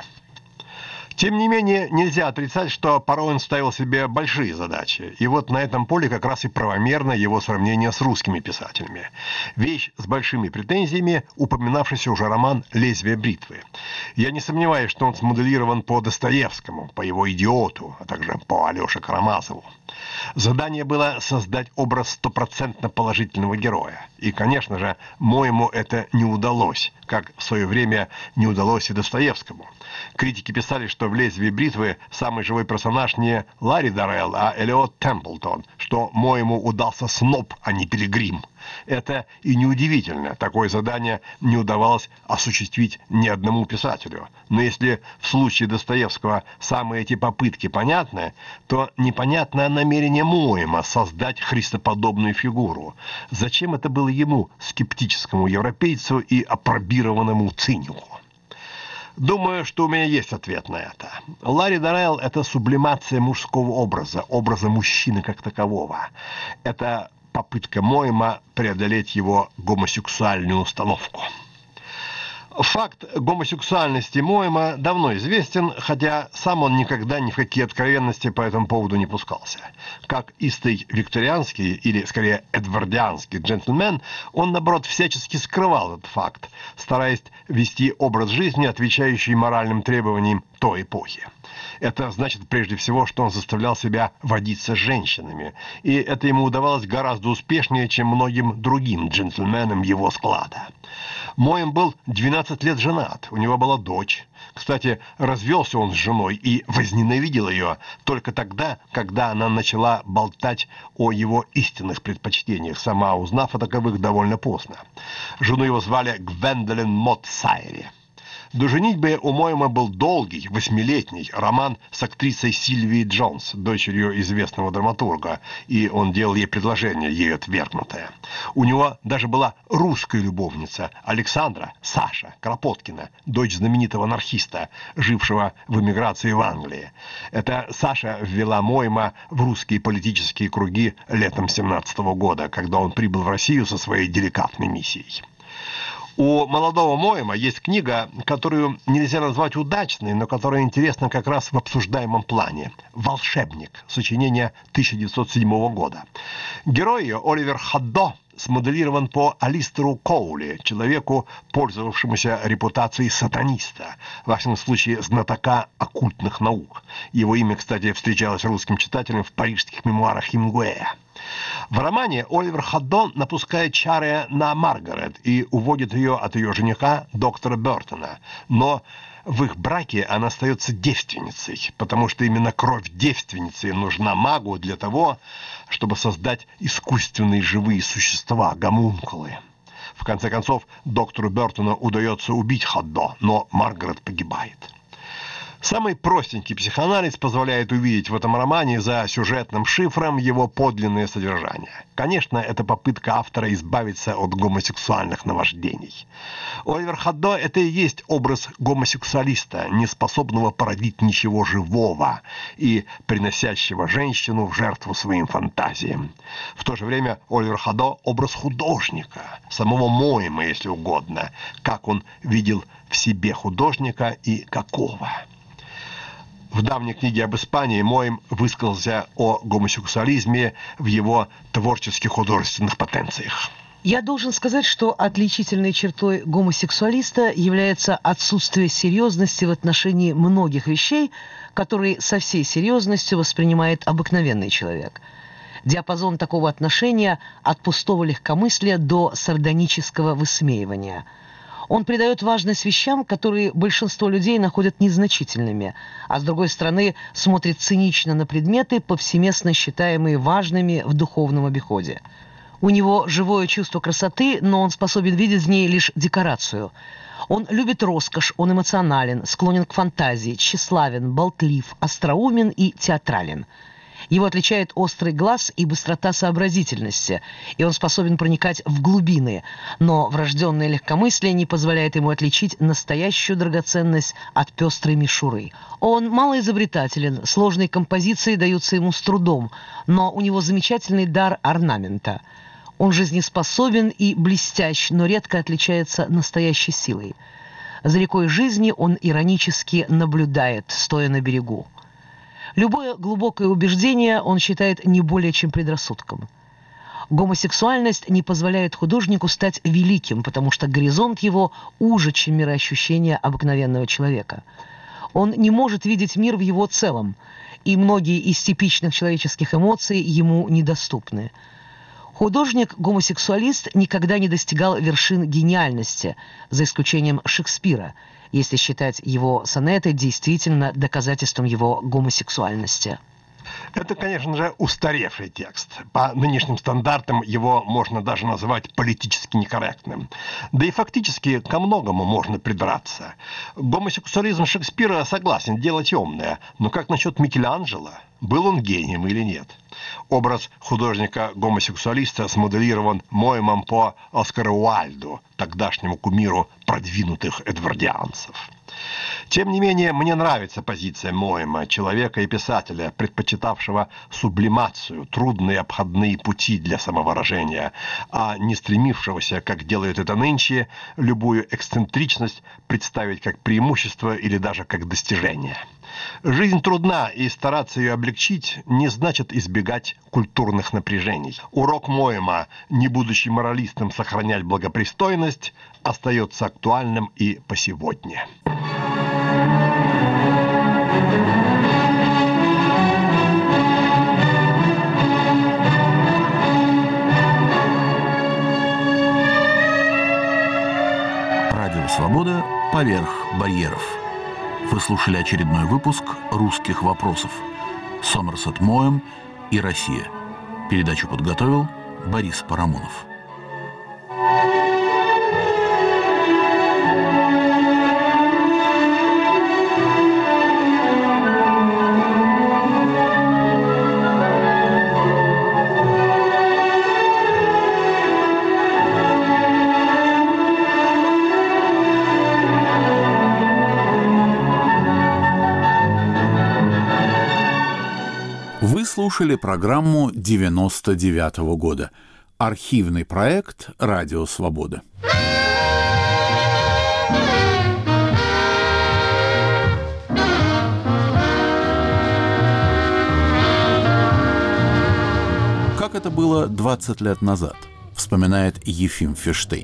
Тем не менее, нельзя отрицать, что порой он ставил себе большие задачи. И вот на этом поле как раз и правомерно его сравнение с русскими писателями. Вещь с большими претензиями, упоминавшийся уже роман «Лезвие бритвы». Я не сомневаюсь, что он смоделирован по Достоевскому, по его «Идиоту», а также по Алёше Карамазову. Задание было создать образ стопроцентно положительного героя. И, конечно же, Моэму это не удалось, как в свое время не удалось и Достоевскому. Критики писали, что в «Лезвии бритвы» самый живой персонаж не Ларри Даррелл, а Элиот Темплтон, что Моэму удался сноб, а не пилигрим. Это и неудивительно, такое задание не удавалось осуществить ни одному писателю. Но если в случае Достоевского самые эти попытки понятны, то непонятно намерение Моэма создать христоподобную фигуру. Зачем это было ему, скептическому европейцу и апробированному цинику? Думаю, что у меня есть ответ на это. Ларри Даррелл – это сублимация мужского образа, образа мужчины как такового. Это попытка Моэма преодолеть его гомосексуальную установку. Факт гомосексуальности Моэма давно известен, хотя сам он никогда ни в какие откровенности по этому поводу не пускался. Как истый викторианский, или скорее эдвардианский джентльмен, он, наоборот, всячески скрывал этот факт, стараясь вести образ жизни, отвечающий моральным требованиям той эпохи. Это значит, прежде всего, что он заставлял себя водиться с женщинами, и это ему удавалось гораздо успешнее, чем многим другим джентльменам его склада. Моэм был 12 лет женат, у него была дочь. Кстати, развелся он с женой и возненавидел ее только тогда, когда она начала болтать о его истинных предпочтениях, сама узнав о таковых довольно поздно. Жену его звали Гвендолин Мот Сайри. До женитьбы у Моэма был долгий, 8-летний роман с актрисой Сильвией Джонс, дочерью известного драматурга, и он делал ей предложение, ей отвергнутое. У него даже была русская любовница Александра, Саша Кропоткина, дочь знаменитого анархиста, жившего в эмиграции в Англии. Эта Саша ввела Моэма в русские политические круги летом 1917 года, когда он прибыл в Россию со своей деликатной миссией. У молодого Моэма есть книга, которую нельзя назвать удачной, но которая интересна как раз в обсуждаемом плане. «Волшебник», сочинение 1907 года. Герой ее, Оливер Хаддо, смоделирован по Алистеру Коули, человеку, пользовавшемуся репутацией сатаниста, во всяком случае знатока оккультных наук. Его имя, кстати, встречалось русским читателям в парижских мемуарах Хемингуэя. В романе Оливер Хаддо напускает чары на Маргарет и уводит ее от ее жениха, доктора Бертона. Но в их браке она остается девственницей, потому что именно кровь девственницы нужна магу для того, чтобы создать искусственные живые существа, гомункулы. В конце концов, доктору Бертону удается убить Хаддо, но Маргарет погибает. Самый простенький психоанализ позволяет увидеть в этом романе за сюжетным шифром его подлинное содержание. Конечно, это попытка автора избавиться от гомосексуальных наваждений. Оливер Хаддо – это и есть образ гомосексуалиста, не способного породить ничего живого и приносящего женщину в жертву своим фантазиям. В то же время Оливер Хаддо – образ художника, самого Моэма, если угодно, как он видел в себе художника и какого. В давней книге об Испании Моэм высказался о гомосексуализме в его творческих художественных потенциях. Я должен сказать, что отличительной чертой гомосексуалиста является отсутствие серьезности в отношении многих вещей, которые со всей серьезностью воспринимает обыкновенный человек. Диапазон такого отношения от пустого легкомыслия до сардонического высмеивания. Он придает важность вещам, которые большинство людей находят незначительными, а с другой стороны смотрит цинично на предметы, повсеместно считаемые важными в духовном обиходе. У него живое чувство красоты, но он способен видеть в ней лишь декорацию. Он любит роскошь, он эмоционален, склонен к фантазии, тщеславен, болтлив, остроумен и театрален. Его отличает острый глаз и быстрота сообразительности, и он способен проникать в глубины, но врожденное легкомыслие не позволяет ему отличить настоящую драгоценность от пестрой мишуры. Он малоизобретателен, сложные композиции даются ему с трудом, но у него замечательный дар орнамента. Он жизнеспособен и блестящ, но редко отличается настоящей силой. За рекой жизни он иронически наблюдает, стоя на берегу. Любое глубокое убеждение он считает не более чем предрассудком. Гомосексуальность не позволяет художнику стать великим, потому что горизонт его уже, чем мироощущение обыкновенного человека. Он не может видеть мир в его целом, и многие из типичных человеческих эмоций ему недоступны. Художник-гомосексуалист никогда не достигал вершин гениальности, за исключением Шекспира, если считать его сонеты действительно доказательством его гомосексуальности. Это, конечно же, устаревший текст. По нынешним стандартам его можно даже назвать политически некорректным. Да и фактически ко многому можно придраться. Гомосексуализм Шекспира, согласен, дело темное, но как насчет Микеланджело? Был он гением или нет? Образ художника-гомосексуалиста смоделирован Моэмом по Оскару Уайльду, тогдашнему кумиру продвинутых эдвардианцев. Тем не менее, мне нравится позиция Моэма, человека и писателя, предпочитавшего сублимацию, трудные обходные пути для самовыражения, а не стремившегося, как делают это нынче, любую эксцентричность представить как преимущество или даже как достижение. Жизнь трудна, и стараться ее облегчить не значит избегать культурных напряжений. Урок Моэма, не будучи моралистом сохранять благопристойность, остается актуальным и по сегодня. Радио «Свобода» поверх барьеров. Вы слушали очередной выпуск «Русских вопросов». Сомерсет Моэм и Россия. Передачу подготовил Борис Парамонов. Вы слушали программу 99-го года. Архивный проект «Радио Свобода». Как это было 20 лет назад, вспоминает Ефим Ферштейн.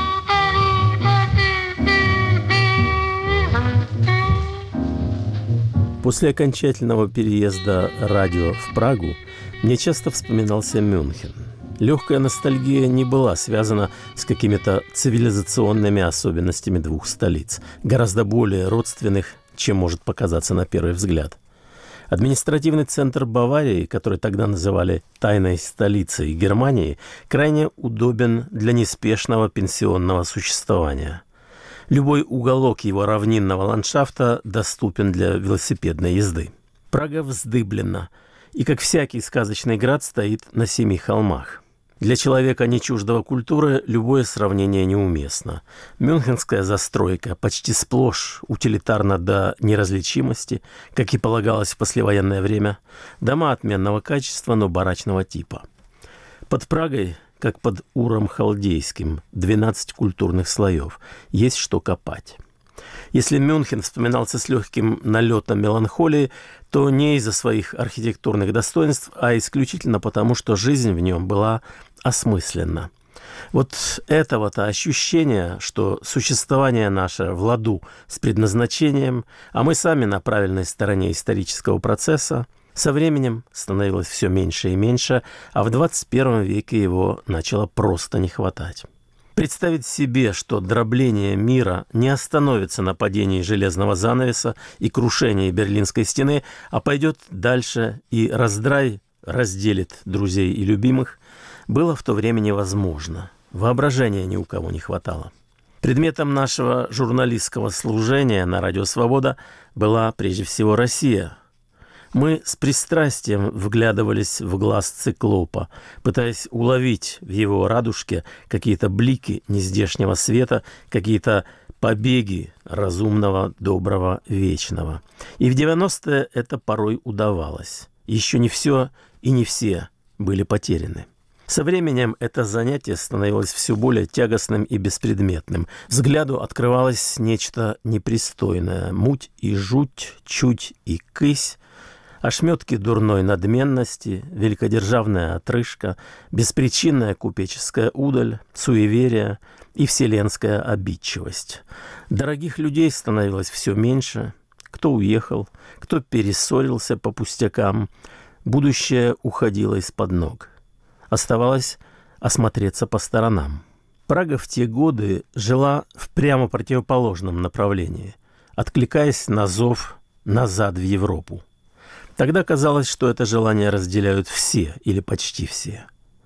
После окончательного переезда радио в Прагу мне часто вспоминался Мюнхен. Легкая ностальгия не была связана с какими-то цивилизационными особенностями двух столиц, гораздо более родственных, чем может показаться на первый взгляд. Административный центр Баварии, который тогда называли «тайной столицей Германии», крайне удобен для неспешного пенсионного существования. Любой уголок его равнинного ландшафта доступен для велосипедной езды. Прага вздыблена, и, как всякий сказочный град, стоит на 7 холмах. Для человека, не чуждого культуры, любое сравнение неуместно. Мюнхенская застройка почти сплошь утилитарна до неразличимости, как и полагалось в послевоенное время. Дома отменного качества, но барачного типа. Под Прагой, как под Уром Халдейским, 12 культурных слоев. Есть что копать. Если Мюнхен вспоминался с легким налетом меланхолии, то не из-за своих архитектурных достоинств, а исключительно потому, что жизнь в нем была осмысленна. Вот этого-то ощущения, что существование наше в ладу с предназначением, а мы сами на правильной стороне исторического процесса, со временем становилось все меньше и меньше, а в 21 веке его начало просто не хватать. Представить себе, что дробление мира не остановится на падении железного занавеса и крушении Берлинской стены, а пойдет дальше и раздрай разделит друзей и любимых, было в то время невозможно. Воображения ни у кого не хватало. Предметом нашего журналистского служения на Радио Свобода была прежде всего Россия. Мы с пристрастием вглядывались в глаз циклопа, пытаясь уловить в его радужке какие-то блики нездешнего света, какие-то побеги разумного, доброго, вечного. И в 90-е это порой удавалось. Еще не все и не все были потеряны. Со временем это занятие становилось все более тягостным и беспредметным. Взгляду открывалось нечто непристойное. Муть и жуть, чуть и кысь, ошметки дурной надменности, великодержавная отрыжка, беспричинная купеческая удаль, суеверие и вселенская обидчивость. Дорогих людей становилось все меньше. Кто уехал, кто перессорился по пустякам. Будущее уходило из-под ног. Оставалось осмотреться по сторонам. Прага в те годы жила в прямо противоположном направлении, откликаясь на зов назад в Европу. Тогда казалось, что это желание разделяют все или почти все.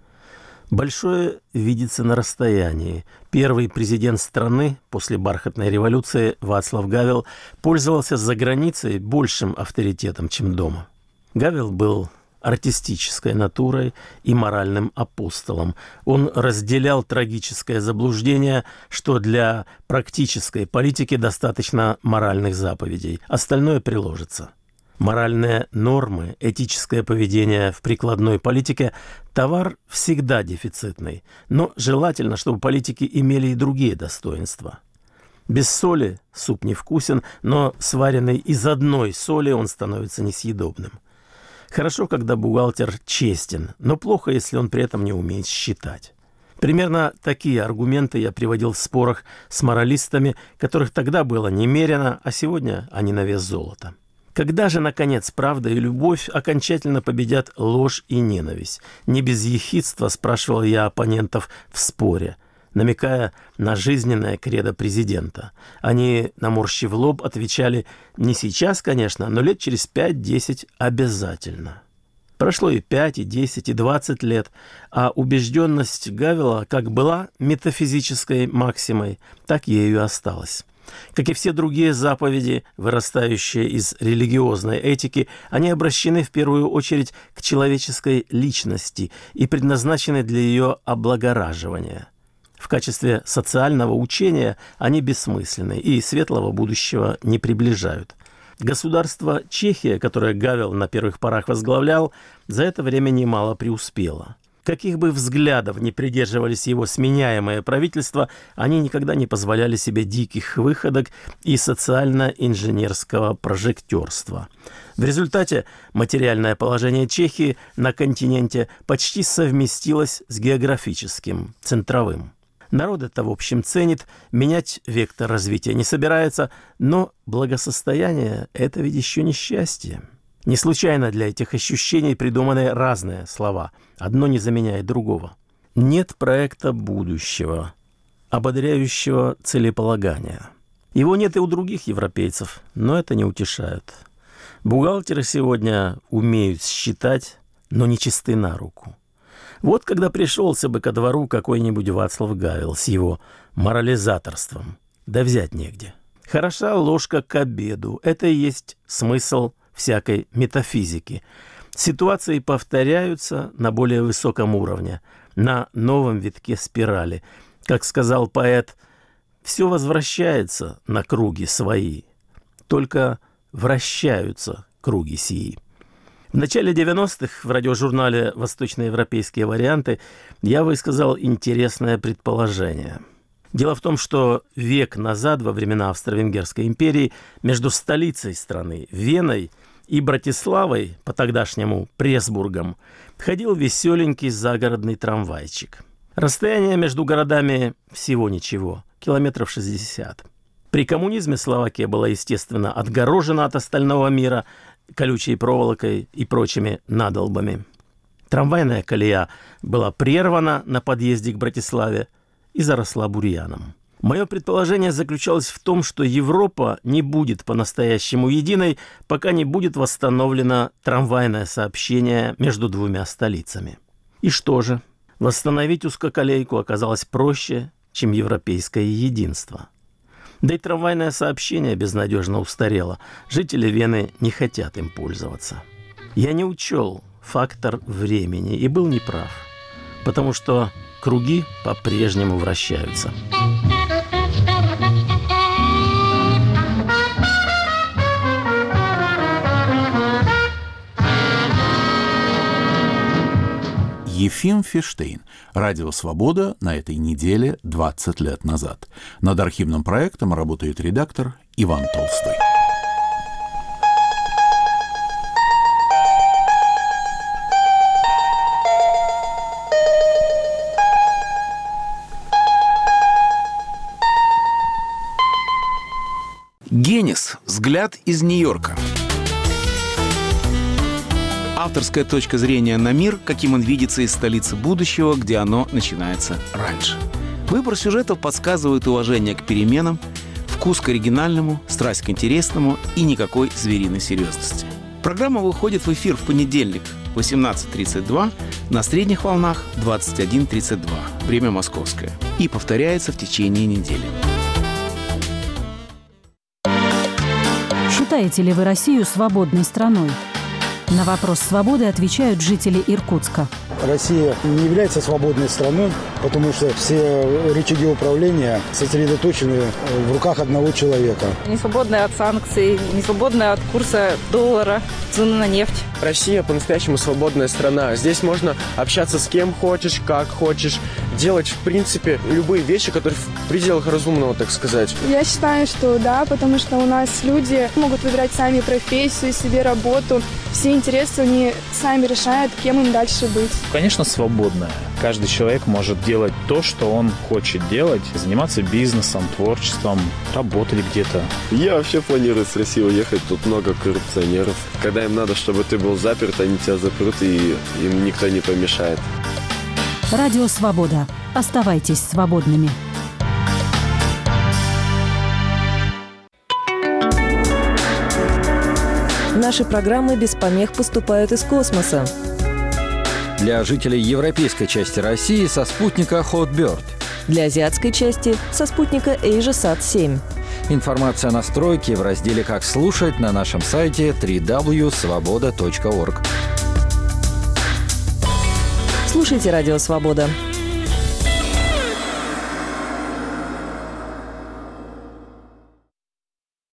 Большое видится на расстоянии. Первый президент страны после бархатной революции Вацлав Гавел пользовался за границей большим авторитетом, чем дома. Гавел был артистической натурой и моральным апостолом. Он разделял трагическое заблуждение, что для практической политики достаточно моральных заповедей, остальное приложится. Моральные нормы, этическое поведение в прикладной политике – товар всегда дефицитный, но желательно, чтобы политики имели и другие достоинства. Без соли суп невкусен, но сваренный из одной соли он становится несъедобным. Хорошо, когда бухгалтер честен, но плохо, если он при этом не умеет считать. Примерно такие аргументы я приводил в спорах с моралистами, которых тогда было немерено, а сегодня они на вес золота. Когда же, наконец, правда и любовь окончательно победят ложь и ненависть? Не без ехидства спрашивал я оппонентов в споре, намекая на жизненное кредо президента. Они, наморщив лоб, отвечали: не сейчас, конечно, но лет через 5-10 обязательно. Прошло и 5, и 10, и 20 лет, а убежденность Гавела как была метафизической максимой, так ею и осталась. Как и все другие заповеди, вырастающие из религиозной этики, они обращены в первую очередь к человеческой личности и предназначены для ее облагораживания. В качестве социального учения они бессмысленны и светлого будущего не приближают. Государство Чехия, которое Гавел на первых порах возглавлял, за это время немало преуспело. Каких бы взглядов ни придерживались его сменяемые правительства, они никогда не позволяли себе диких выходок и социально-инженерского прожектерства. В результате материальное положение Чехии на континенте почти совместилось с географическим, центровым. Народ это, в общем, ценит, менять вектор развития не собирается, но благосостояние – это ведь еще не счастье. Не случайно для этих ощущений придуманы разные слова. Одно не заменяет другого. Нет проекта будущего, ободряющего целеполагания. Его нет и у других европейцев, но это не утешает. Бухгалтеры сегодня умеют считать, но не чисты на руку. Вот когда пришелся бы ко двору какой-нибудь Вацлав Гавел с его морализаторством, да взять негде. Хороша ложка к обеду. Это и есть смысл всякой метафизики. Ситуации повторяются на более высоком уровне, на новом витке спирали. Как сказал поэт, все возвращается на круги свои, только вращаются круги сии. В начале 90-х в радиожурнале «Восточноевропейские варианты» я высказал интересное предположение. Дело в том, что век назад, во времена Австро-Венгерской империи, между столицей страны, Веной, и Братиславой, по-тогдашнему Пресбургом, ходил веселенький загородный трамвайчик. Расстояние между городами всего ничего, километров 60. При коммунизме Словакия была, естественно, отгорожена от остального мира колючей проволокой и прочими надолбами. Трамвайная колея была прервана на подъезде к Братиславе и заросла бурьяном. Мое предположение заключалось в том, что Европа не будет по-настоящему единой, пока не будет восстановлено трамвайное сообщение между двумя столицами. И что же? Восстановить узкоколейку оказалось проще, чем европейское единство. Да и трамвайное сообщение безнадежно устарело. Жители Вены не хотят им пользоваться. Я не учел фактор времени и был неправ, потому что круги по-прежнему вращаются. Ефим Фиштейн. Радио «Свобода» на этой неделе 20 лет назад. Над архивным проектом работает редактор Иван Толстой. Генис. Взгляд из Нью-Йорка. Авторская точка зрения на мир, каким он видится из столицы будущего, где оно начинается раньше. Выбор сюжетов подсказывает уважение к переменам, вкус к оригинальному, страсть к интересному и никакой звериной серьезности. Программа выходит в эфир в понедельник в 18:32 на средних волнах 21:32, время московское, и повторяется в течение недели. Считаете ли вы Россию свободной страной? На вопрос свободы отвечают жители Иркутска. Россия не является свободной страной, потому что все рычаги управления сосредоточены в руках одного человека. Не свободная от санкций, не свободная от курса доллара, цены на нефть. Россия по-настоящему свободная страна. Здесь можно общаться с кем хочешь, как хочешь, делать, в принципе, любые вещи, которые в пределах разумного, так сказать. Я считаю, что да, потому что у нас люди могут выбирать сами профессию, себе работу. Все интересы они сами решают, кем им дальше быть. Конечно, свободная. Каждый человек может делать то, что он хочет делать, заниматься бизнесом, творчеством, работать где-то. Я вообще планирую с России уехать, тут много коррупционеров. Когда им надо, чтобы ты был заперт, они тебя запрут, и им никто не помешает. Радио «Свобода». Оставайтесь свободными. Наши программы без помех поступают из космоса. Для жителей европейской части России со спутника Hotbird. Для азиатской части со спутника AsiaSat-7. Информация о настройке в разделе «Как слушать» на нашем сайте www.svoboda.org. Слушайте «Радио Свобода».